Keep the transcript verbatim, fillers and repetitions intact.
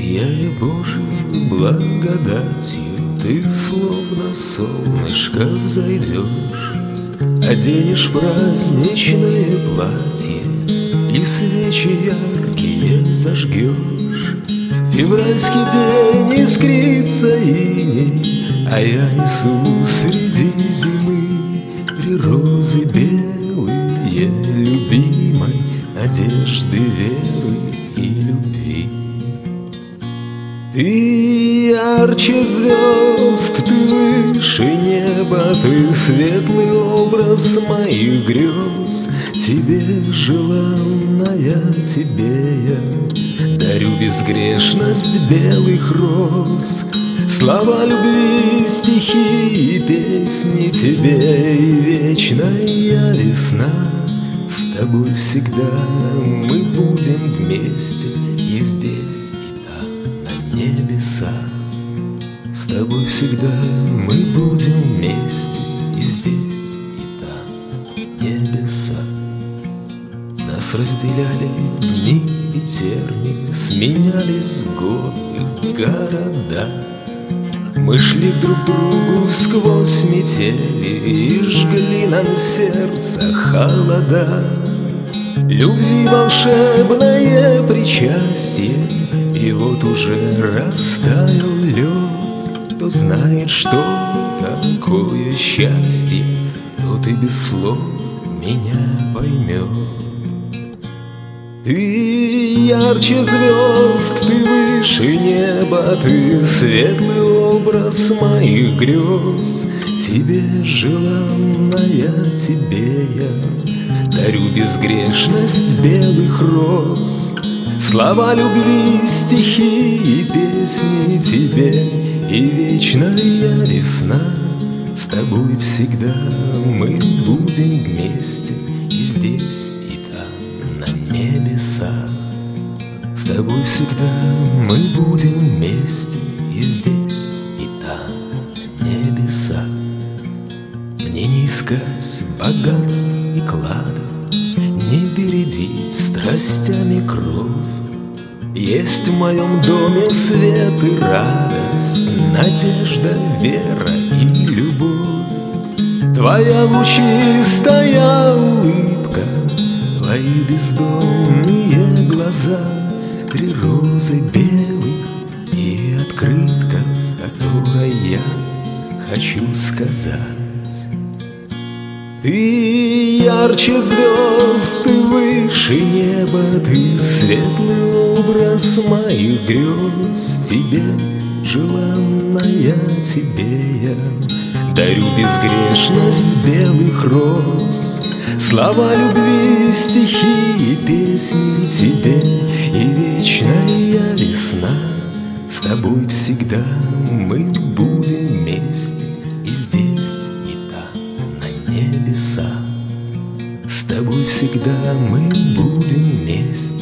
Сияя Божьей благодатью, ты словно солнышко взойдешь, оденешь праздничное платье и свечи яркие зажгешь. Февральский день искрится иней, а я несу среди зимы розы белые любимой надежды, веры и любви. Ты ярче звезд, ты выше неба, ты светлый образ моих грез. Тебе желанная, тебе я дарю безгрешность белых роз. Слова любви, стихи и песни тебе, и вечная весна. С тобой всегда мы будем вместе, и здесь, и там, на небесах. С тобой всегда мы будем вместе, и здесь, и там, на небесах. Нас разделяли дни и тернии, сменялись годы, города. Мы шли друг к другу сквозь метели и жгли нам сердце холода. Любви волшебное причастие, и вот уже растаял лед. Кто знает, что такое счастье, тот и без слов меня поймет. Ты ярче звезд, ты выше неба, ты светлый образ моих грез. Тебе желанная, тебе я дарю безгрешность белых роз. Слова любви, стихи и песни тебе, и вечная весна. С тобой всегда мы будем вместе, и здесь, и там, на небесах. С тобой всегда мы будем вместе, и здесь, и там, на небесах. Мне не искать богатств и кладов, не бередить страстями кровь. Есть в моем доме свет и радость, надежда, вера и любовь. Твоя лучистая улыбка, твои бездомные глаза, три розы белых и открытка, в которой я хочу сказать. Ты ярче звезд, ты выше неба, ты светлый образ моих грез. Тебе желанная, тебе я дарю безгрешность белых роз. Слова любви, стихи и песни тебе, и вечная весна. С тобой всегда мы будем вместе, и здесь, и там, на небесах. С тобой всегда мы будем вместе.